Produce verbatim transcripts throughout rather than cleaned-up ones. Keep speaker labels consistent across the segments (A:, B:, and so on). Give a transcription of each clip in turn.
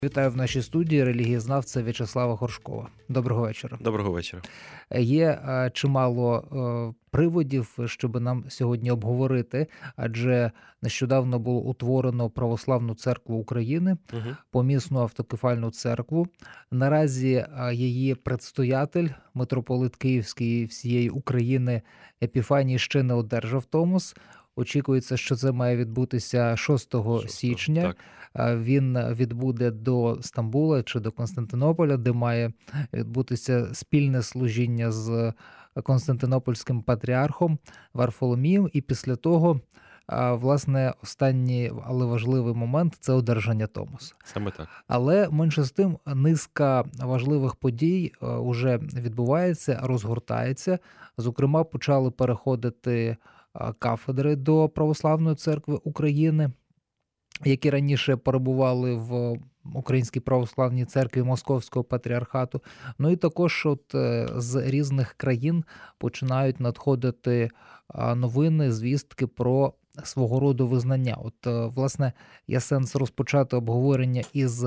A: Вітаю в нашій студії релігієзнавця В'ячеслава Горшкова. Доброго вечора.
B: Доброго вечора.
A: Є е, чимало е, приводів, щоб нам сьогодні обговорити, адже нещодавно було утворено Православну церкву України,
B: Угу.
A: помісну автокефальну церкву. Наразі е, її предстоятель, митрополит Київський і всієї України Епіфаній ще не одержав томос. Очікується, що це має відбутися шостого січня.
B: Так.
A: Він відбуде до Стамбула чи до Константинополя, де має відбутися спільне служіння з Константинопольським патріархом Варфоломієм. І після того, власне, останній, але важливий момент – це одержання томосу.
B: Саме так.
A: Але, менше з тим, низка важливих подій вже відбувається, розгортається. Зокрема, почали переходити кафедри до Православної церкви України, які раніше перебували в Українській православній церкві Московського патріархату. Ну і також от з різних країн починають надходити новини, звістки про свого роду визнання. От, власне, є сенс розпочати обговорення із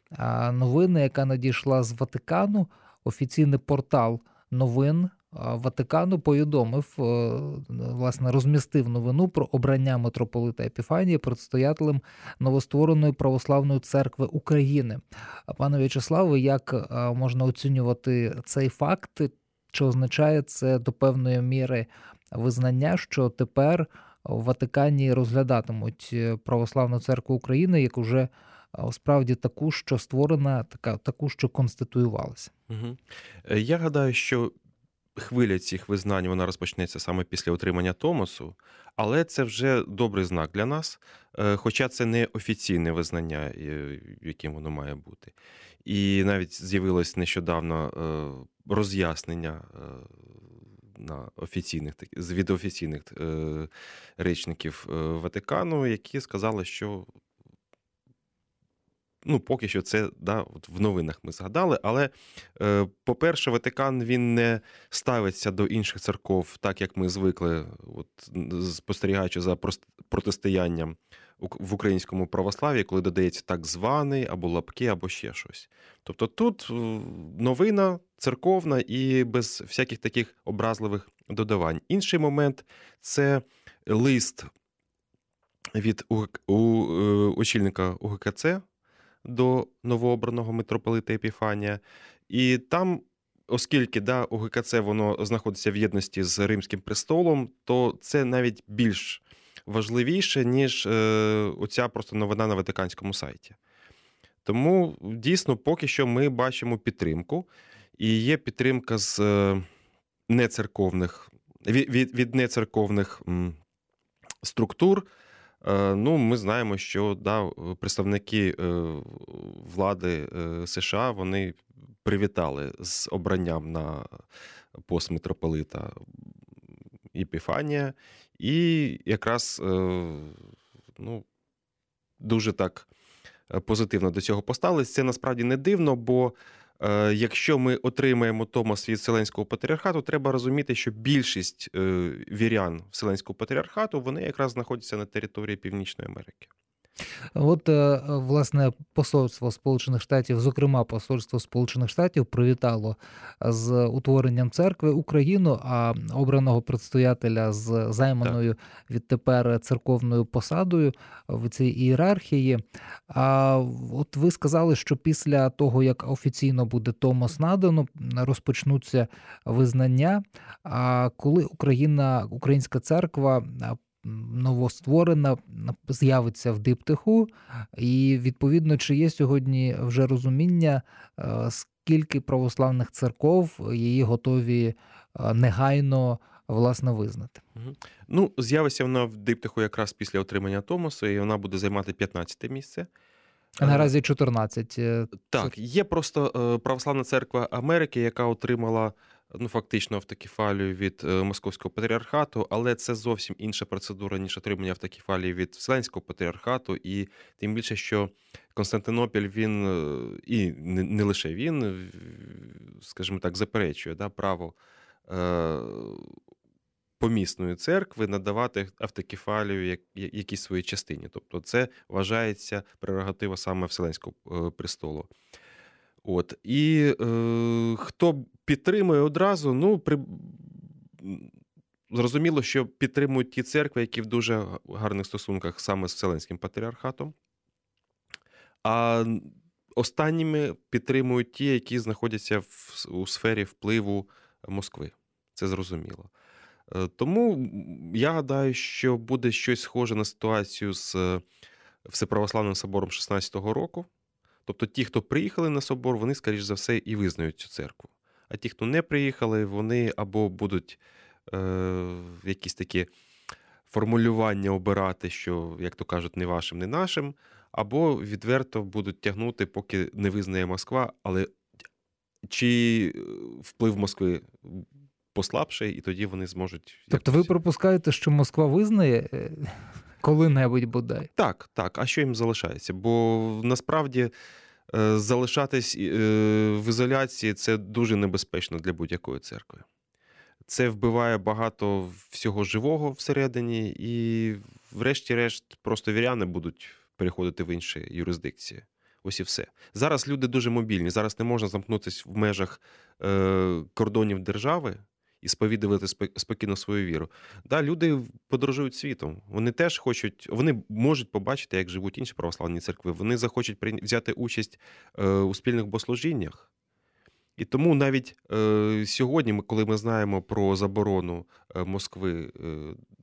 A: новини, яка надійшла з Ватикану. Офіційний портал новин Ватикану повідомив, власне, розмістив новину про обрання митрополита Епіфанія предстоятелем новоствореної Православної церкви України. Пане В'ячеславе, як можна оцінювати цей факт? Чи означає це до певної міри визнання, що тепер в Ватикані розглядатимуть Православну церкву України як уже справді таку, що створена, така, таку, що конституювалася?
B: Угу. Я гадаю, що хвиля цих визнань, вона розпочнеться саме після отримання томосу, але це вже добрий знак для нас, хоча це не офіційне визнання, яким воно має бути. І навіть з'явилось нещодавно роз'яснення на офіційних, від офіційних речників Ватикану, які сказали, що Ну, поки що це, да, от в новинах ми згадали, але, е, по-перше, Ватикан, він не ставиться до інших церков так, як ми звикли, от, спостерігаючи за протистоянням в українському православ'ї, коли додається так званий, або лапки, або ще щось. Тобто тут новина церковна і без всяких таких образливих додавань. Інший момент – це лист від у, у, очільника У Ге Ка Це до новообраного митрополита Епіфанія. І там, оскільки да, У Ге Ка Це воно знаходиться в єдності з Римським престолом, то це навіть більш важливіше, ніж е, оця просто новина на Ватиканському сайті. Тому, дійсно, поки що ми бачимо підтримку. І є підтримка з е, нецерковних, від, від, від нецерковних м, структур. Ну, ми знаємо, що да, представники влади США, вони привітали з обранням на пост митрополита Епіфанія, і якраз ну, дуже так позитивно до цього поставились. Це насправді не дивно, бо якщо ми отримаємо томос від Вселенського патріархату, треба розуміти, що більшість вірян Вселенського патріархату, вони якраз знаходяться на території Північної Америки.
A: От, власне, посольство Сполучених Штатів, зокрема, посольство Сполучених Штатів привітало з утворенням церкви Україну, а обраного предстоятеля з займаною відтепер церковною посадою в цій ієрархії. А от ви сказали, що після того, як офіційно буде томос надано, розпочнуться визнання. А коли Україна, українська церква новостворена, з'явиться в диптиху, і, відповідно, чи є сьогодні вже розуміння, скільки православних церков її готові негайно, власне, визнати?
B: Угу. Ну, з'явиться вона в диптиху якраз після отримання томосу, і вона буде займати п'ятнадцяте місце.
A: А наразі чотирнадцять.
B: Так, є просто Православна церква Америки, яка отримала ну, фактично автокефалію від Московського патріархату, але це зовсім інша процедура, ніж отримання автокефалії від Вселенського патріархату, і тим більше, що Константинополь, він, і не, не лише він, скажімо так, заперечує да, право е, помісної церкви надавати автокефалію як, якійсь своїй частині. Тобто це вважається прерогатива саме Вселенського е, престолу. От. І е, хто підтримує одразу, ну, при... зрозуміло, що підтримують ті церкви, які в дуже гарних стосунках саме з Вселенським патріархатом. А останніми підтримують ті, які знаходяться в, у сфері впливу Москви. Це зрозуміло. Тому я гадаю, що буде щось схоже на ситуацію з Всеправославним собором шістнадцятого року. Тобто ті, хто приїхали на собор, вони, скоріш за все, і визнають цю церкву. А ті, хто не приїхали, вони або будуть е, якісь такі формулювання обирати, що, як то кажуть, не вашим, не нашим, або відверто будуть тягнути, поки не визнає Москва, але чи вплив Москви послабший, і тоді вони зможуть...
A: Тобто
B: якось...
A: ви припускаєте, що Москва визнає коли-небудь бодай?
B: Так, так. А що їм залишається? Бо насправді залишатись в ізоляції – це дуже небезпечно для будь-якої церкви. Це вбиває багато всього живого всередині, і врешті-решт просто віряни будуть переходити в інші юрисдикції. Ось і все. Зараз люди дуже мобільні. Зараз не можна замкнутися в межах е, кордонів держави і сповідувати спокійно свою віру. Да, люди подорожують світом. Вони теж хочуть, вони можуть побачити, як живуть інші православні церкви. Вони захочуть взяти участь е, у спільних богослужіннях. І тому навіть е, сьогодні, коли ми знаємо про заборону е, Москви е,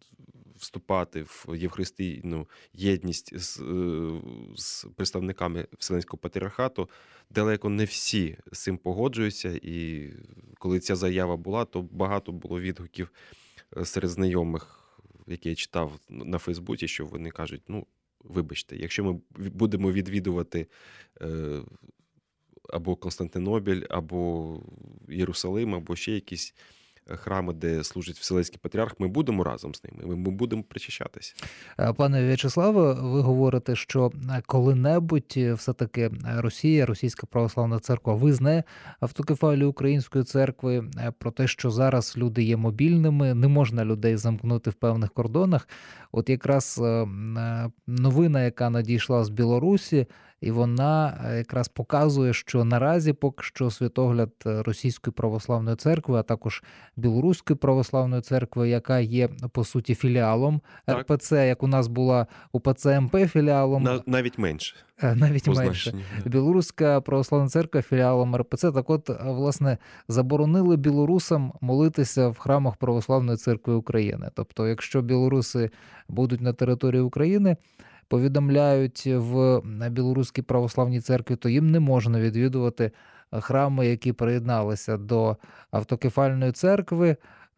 B: вступати в євхаристійну єдність з, е, з представниками Вселенського патріархату, далеко не всі з цим погоджуються. І коли ця заява була, то багато було відгуків серед знайомих, які я читав на Фейсбуці, що вони кажуть, ну, вибачте, якщо ми будемо відвідувати е, або Константинопіль, або Єрусалим, або ще якісь храми, де служить Вселенський патріарх, ми будемо разом з ними, ми будемо причащатися.
A: Пане В'ячеславе, ви говорите, що коли-небудь все-таки Росія, Російська Православна Церква визнає автокефалію Української церкви, про те, що зараз люди є мобільними, не можна людей замкнути в певних кордонах. От якраз новина, яка надійшла з Білорусі, і вона якраз показує, що наразі поки що світогляд Російської Православної Церкви, а також Білоруської Православної Церкви, яка є, по суті, філіалом так. ер пе це, як у нас була УПЦ ем пе філіалом.
B: На, навіть менше.
A: Навіть менше. Білоруська Православна Церква філіалом ер пе це. Так от, власне, заборонили білорусам молитися в храмах Православної Церкви України. Тобто, якщо білоруси будуть на території України, повідомляють в Білоруській Православній Церкві, то їм не можна відвідувати храми, які приєдналися до автокефальної церкви,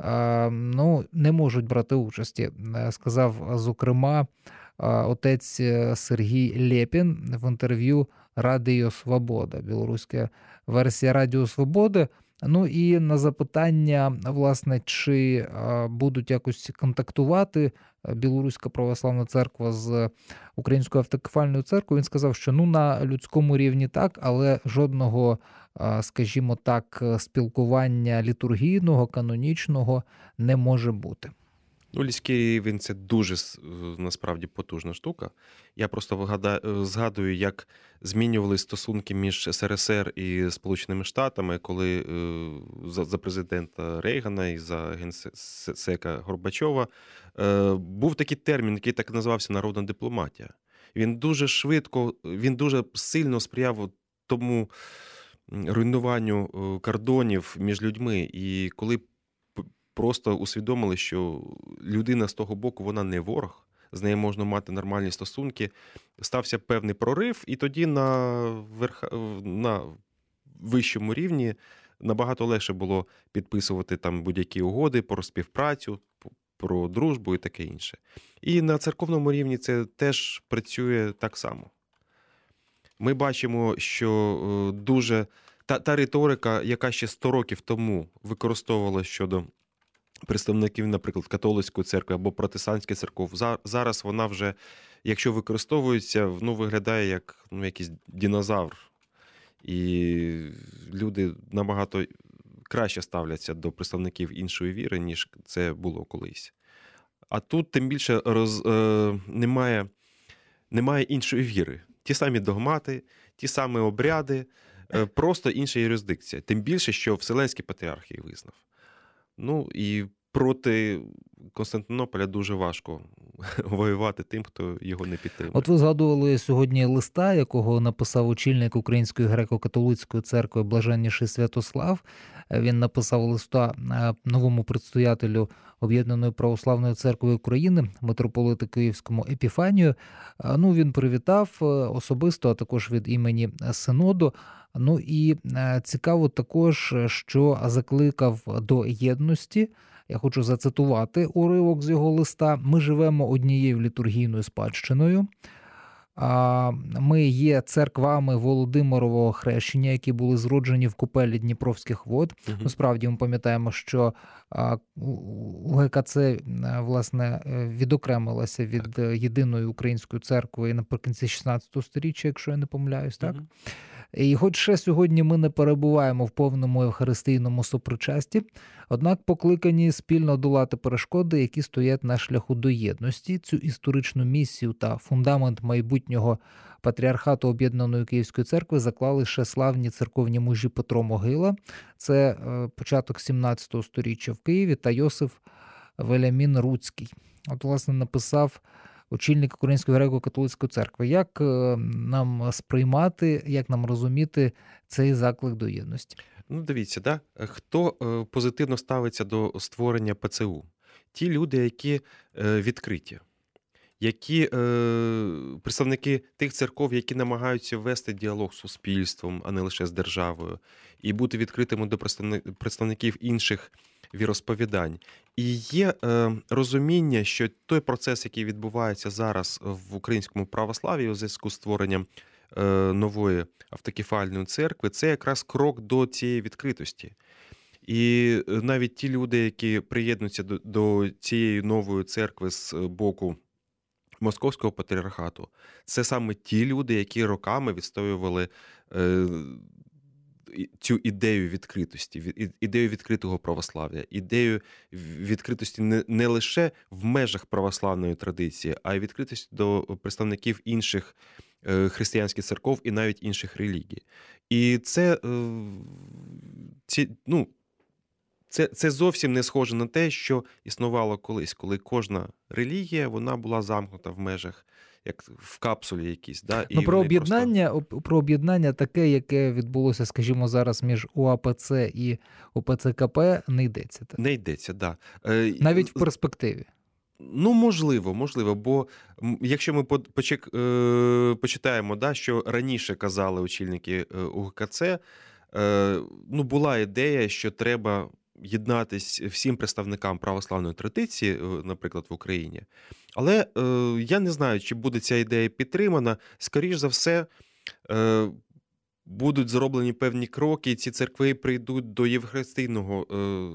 A: ну, не можуть брати участі. Сказав, зокрема, отець Сергій Лєпін в інтерв'ю Радіо Свобода, білоруська версія Радіо Свободи. Ну і на запитання, власне, чи будуть якось контактувати Білоруська Православна Церква з Українською автокефальною церквою, він сказав, що ну на людському рівні так, але жодного, скажімо так, спілкування літургійного, канонічного не може бути.
B: Ну, людський рівень – це дуже, насправді, потужна штука. Я просто вигадаю, згадую, як змінювали стосунки між ес ер ес ер і Сполученими Штатами, коли за, за президента Рейгана і за генсека Горбачова був такий термін, який так називався «народна дипломатія». Він дуже швидко, він дуже сильно сприяв тому руйнуванню кордонів між людьми. І коли просто усвідомили, що людина з того боку, вона не ворог, з нею можна мати нормальні стосунки, стався певний прорив, і тоді на, верх... на вищому рівні набагато легше було підписувати там будь-які угоди про співпрацю, про дружбу і таке інше. І на церковному рівні це теж працює так само. Ми бачимо, що дуже та, та риторика, яка ще сто років тому використовувалася щодо представників, наприклад, католицької церкви або протестантської церков, зараз вона вже, якщо використовується, ну, виглядає як ну, якийсь динозавр. І люди набагато краще ставляться до представників іншої віри, ніж це було колись. А тут тим більше роз, е, немає, немає іншої віри. Ті самі догмати, ті самі обряди, е, просто інша юрисдикція. Тим більше, що Вселенський патріарх її визнав. Ну і проти Константинополя дуже важко воювати тим, хто його не підтримує.
A: От ви згадували сьогодні листа, якого написав очільник Української греко-католицької церкви Блаженніший Святослав. Він написав листа новому предстоятелю Об'єднаної православної церкви України, митрополиту Київському Епіфанію. Ну, він привітав особисто, а також від імені синоду. Ну і цікаво також, що закликав до єдності. Я хочу зацитувати уривок з його листа. «Ми живемо однією літургійною спадщиною. Ми є церквами Володимирового хрещення, які були зроджені в купелі Дніпровських вод».
B: Угу.
A: Насправді ми пам'ятаємо, що УГКЦ, власне, відокремилася від єдиної української церкви наприкінці шістнадцятого сторіччя, якщо я не помиляюсь, так? Угу. І хоч ще сьогодні ми не перебуваємо в повному евхаристійному сопричасті, однак покликані спільно долати перешкоди, які стоять на шляху до єдності. Цю історичну місію та фундамент майбутнього патріархату Об'єднаної Київської церкви заклали ще славні церковні мужі Петро Могила, це початок сімнадцятого сторіччя в Києві, та Йосиф Велямін Руцький. От, власне, написав очільник Української греко-католицької церкви. Як нам сприймати, як нам розуміти цей заклик до єдності?
B: Ну, дивіться, да? Хто позитивно ставиться до створення ПЦУ? Ті люди, які відкриті, які представники тих церков, які намагаються вести діалог з суспільством, а не лише з державою, і бути відкритими до представників інших віросповідань. І є е, розуміння, що той процес, який відбувається зараз в українському православ'ї у зв'язку з створенням е, нової автокефальної церкви, це якраз крок до цієї відкритості. І навіть ті люди, які приєднуються до, до цієї нової церкви з боку Московського патріархату, це саме ті люди, які роками відстоювали е, цю ідею відкритості, ідею відкритого православ'я, ідею відкритості не, не лише в межах православної традиції, а й відкритості до представників інших християнських церков і навіть інших релігій. І це, ці, ну, це, це зовсім не схоже на те, що існувало колись, коли кожна релігія, вона була замкнута в межах, як в капсулі якійсь. Да? І
A: ну, про об'єднання,
B: просто...
A: про об'єднання таке, яке відбулося, скажімо, зараз між УАПЦ і ОПЦКП, не йдеться. Так?
B: Не йдеться, так. Да.
A: Навіть в перспективі.
B: Ну, можливо, можливо, бо якщо ми почитаємо, да, що раніше казали очільники УГКЦ, ну, була ідея, що треба єднатись всім представникам православної традиції, наприклад, в Україні. Але е, я не знаю, чи буде ця ідея підтримана. Скоріш за все, е, будуть зроблені певні кроки, і ці церкви прийдуть до євхаристійного, е,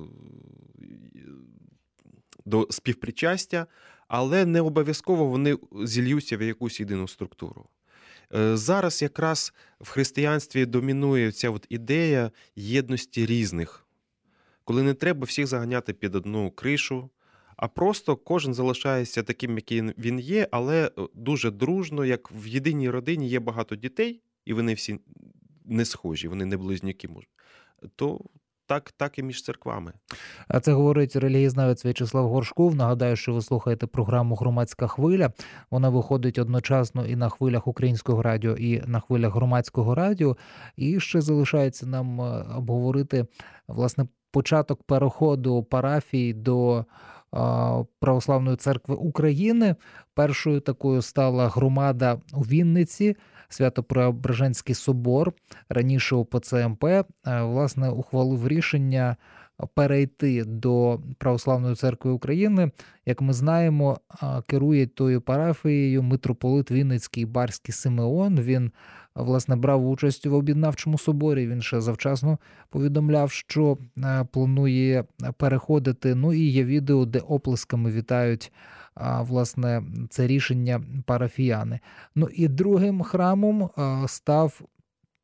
B: до співпричастя, але не обов'язково вони зільються в якусь єдину структуру. Е, зараз якраз в християнстві домінує ця от ідея єдності різних, коли не треба всіх заганяти під одну кришу, а просто кожен залишається таким, який він є, але дуже дружно, як в єдиній родині є багато дітей, і вони всі не схожі, вони не близнюки, може, то так, так і між церквами.
A: А це говорить релігієзнавець В'ячеслав Горшков. Нагадаю, що ви слухаєте програму «Громадська хвиля». Вона виходить одночасно і на хвилях Українського радіо, і на хвилях Громадського радіо. І ще залишається нам обговорити, власне, початок переходу парафій до Православної церкви України. Першою такою стала громада у Вінниці, Свято-Преображенський собор, раніше ОПЦ-МП, власне, ухвалив рішення перейти до Православної церкви України. Як ми знаємо, керує тою парафією митрополит Вінницький Барський Симеон. Він, власне, брав участь в об'єднавчому соборі. Він ще завчасно повідомляв, що планує переходити. Ну і є відео, де оплесками вітають, власне, це рішення парафіяни. Ну і другим храмом став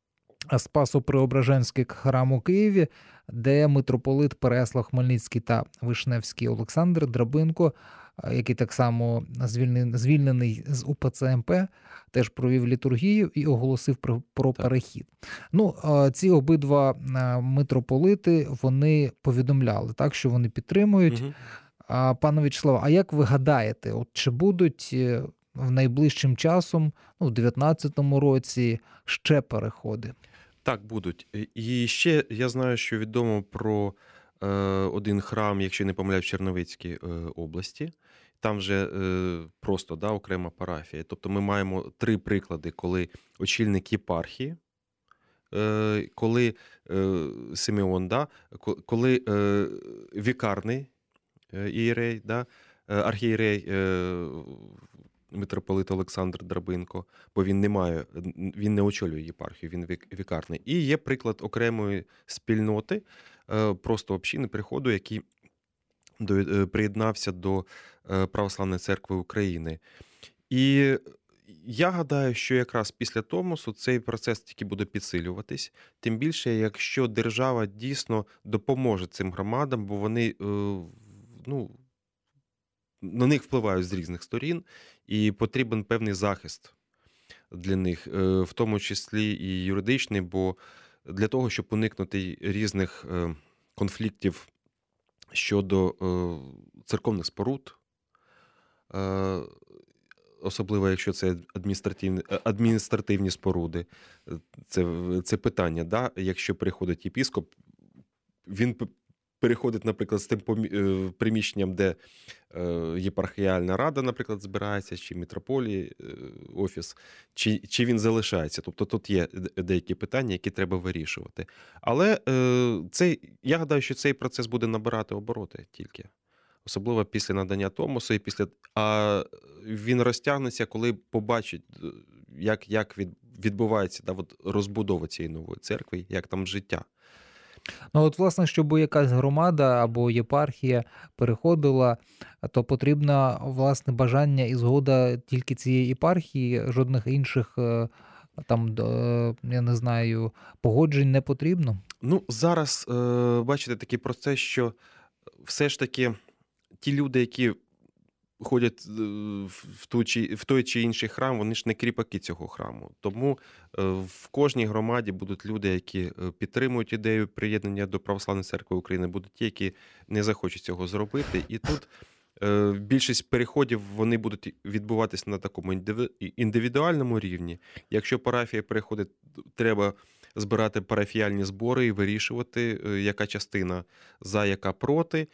A: Спасо-Преображенський храм у Києві, де митрополит Переяслав-Хмельницький та Вишневський Олександр Драбинко, е, який так само звільнен- звільнений з УПЦ МП, теж провів літургію і оголосив про, про
B: Так.
A: перехід. Ну, е, ці обидва е, митрополити вони повідомляли, так, що вони підтримують.
B: Мгм.
A: А, пане В'ячеславе, а як ви гадаєте, от чи будуть е, в найближчим часом, ну, в дев'ятнадцятому році, ще переходи?
B: Так, будуть. І і ще я знаю, що відомо про е, один храм, якщо я не помиляюсь, в Черновицькій е, області. Там вже е, просто да, окрема парафія. Тобто ми маємо три приклади, коли очільник єпархії, е, коли е, Симеон, да, ко- коли е, вікарний е, ієрей, да, е, архієрей е, митрополит Олександр Драбинко, бо він не має, він не очолює єпархію, він вік- вікарний. І є приклад окремої спільноти, е, просто общини приходу, який до- е, приєднався до е, Православної церкви України. І я гадаю, що якраз після Томосу цей процес тільки буде підсилюватись, тим більше, якщо держава дійсно допоможе цим громадам, бо вони е, ну, на них впливають з різних сторін, і потрібен певний захист для них, е, в тому числі і юридичний, бо для того, щоб уникнути різних е, конфліктів щодо е, церковних споруд, е, особливо якщо це адміністративні, е, адміністративні споруди, е, це, це питання. Да? Якщо приходить єпіскоп, він п- переходить, наприклад, з тим помі- е, приміщенням, де е, єпархіальна рада, наприклад, збирається, чи митрополії е, офіс, чи, чи він залишається. Тобто тут є де- деякі питання, які треба вирішувати. Але е, цей, я гадаю, що цей процес буде набирати обороти тільки. Особливо після надання Томосу, і після... а він розтягнеться, коли побачить, е, як, як від, відбувається да, от розбудова цієї нової церкви, як там життя.
A: Ну, от, власне, щоб якась громада або єпархія переходила, то потрібно, власне, бажання і згода тільки цієї єпархії, жодних інших, е, там, д- е, я не знаю, погоджень не потрібно.
B: Ну, зараз, е, бачите, такий процес, що все ж таки ті люди, які ходять е, в в ту чи, в той чи інший храм, вони ж не кріпаки цього храму. Тому е, в кожній громаді будуть люди, які е, підтримують ідею приєднання до Православної церкви України, будуть ті, які не захочуть цього зробити. І тут е, більшість переходів вони будуть відбуватися на такому індиви- індивідуальному рівні. Якщо парафія переходить, треба збирати парафіяльні збори і вирішувати, е, яка частина за, яка проти.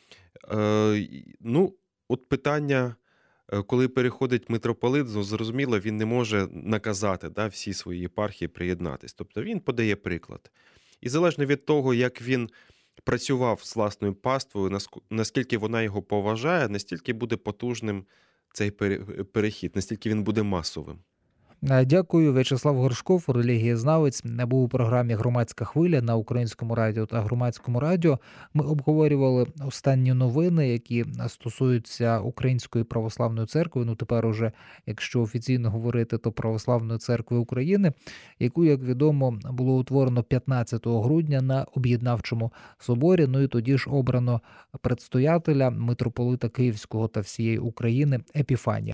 B: Е, і- ну, от питання, е, коли переходить митрополит, ну, зрозуміло, він не може наказати да, всі свої єпархії приєднатись. Тобто він подає приклад. І залежно від того, як він працював з власною паствою, наск- наскільки вона його поважає, настільки буде потужним цей пере- перехід, настільки він буде масовим.
A: Е, Дякую. В'ячеслав Горшков, релігієзнавець, не був у програмі «Громадська хвиля» на Українському радіо та Громадському радіо. Ми обговорювали останні новини, які стосуються Української православної церкви. Ну, тепер уже, якщо офіційно говорити, то Православної церкви України, яку, як відомо, було утворено п'ятнадцятого грудня на Об'єднавчому соборі. Ну і тоді ж обрано предстоятеля митрополита Київського та всієї України Епіфанія.